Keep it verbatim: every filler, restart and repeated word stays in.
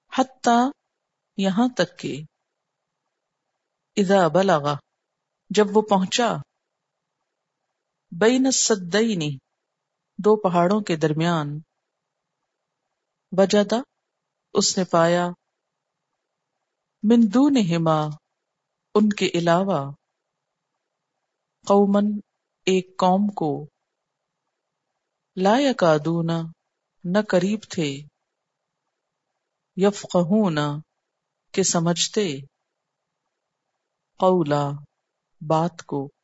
हत्ता यहां तक के, इदा बलगा जब वो पहुंचा, बैन सद्दैनी दो पहाड़ों के दरमियान, वजदा उसने पाया, मिन दूनिहिमा उनके अलावा, कौमन एक कौम को, ला यकादूना न करीब थे, यफ़क़हूना के समझते, कौला बात को,